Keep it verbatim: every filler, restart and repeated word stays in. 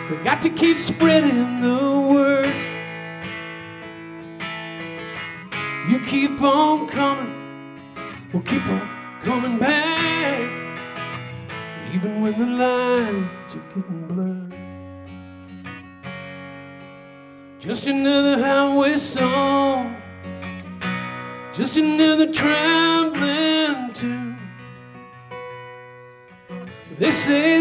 We got to keep spreading the word. You keep on coming, we'll keep on coming back, even when the lines are getting blurred. Just another highway song, just another traveling tune. They say